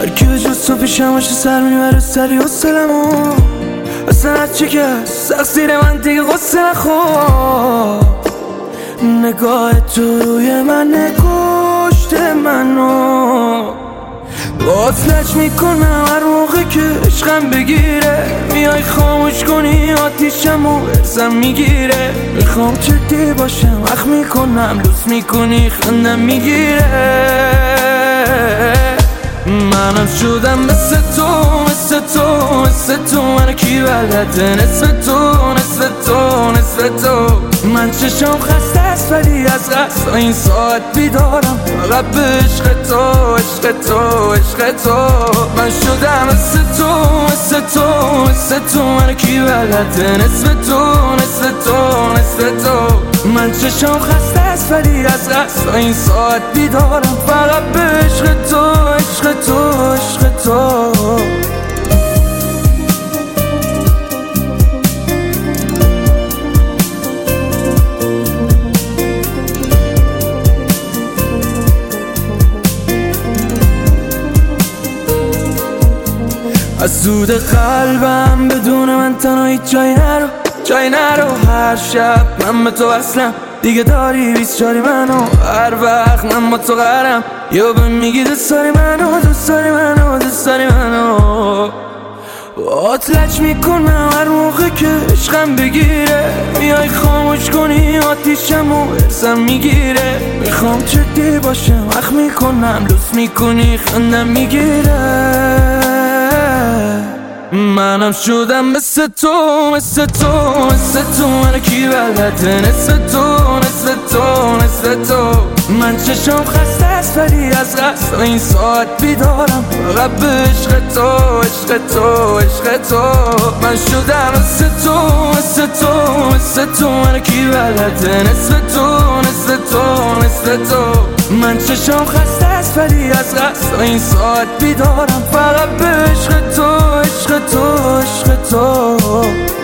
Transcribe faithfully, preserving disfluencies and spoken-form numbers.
هرکی به جز تو پیشم باشه سر میبره سری حسلمو اصلا هرچی که سقصیر من دیگه غصه نخور نگاه تو روی من نکشته منو باطلش میکنم هر موقع که عشقم بگیره میای خاموش کنی آتیشم و ارزم میگیره میخوام جدی باشم اخ میکنم لوس میکنی خندم میگیره منم شدم مثل تو مثل تو مثل تو من کی بلده نصف تو نصف تو نصف تو من چشم خسته است ولی از قصد این ساعت بیدارم فقط به عشق تو عشق تو عشق تو من شدم مثل تو مثل تو مثل تو من کی بلده نصف تو نصف تو نصف تو من چشم خسته است ولی از قصد این ساعت بیدارم فقط به عشق تو عشق تو عشق تو از دود قلبم بدون من تنها هیچ جایی نرو جایی نرو هر شب من به تو وصلم دیگه داری بیست جاری منو هر وقت من با تو قرم یا به میگی دوست داری منو دوست داری منو دوست داری منو باطلش میکنم هر موقع که عشقم بگیره میای خاموش کنی آتیشم و ارزم میگیره میخوام جدی باشم اخ میکنم لوس میکنی خندم میگیره منم شدم مثل تو مثل تو مثل تو من کی بلده نصف تو نصف تو نصف تو من چشم خسته است ولی از قصد این ساعت بیدارم فقط به عشق تو عشق تو عشق تو من شدم مثل تو مثل تو مثل تو من کی بلده نصف تو نصف تو نصف تو من چشم خسته است ولی از قصد این ساعت بیدارم فقط به عشق تو عشق تو عشق تو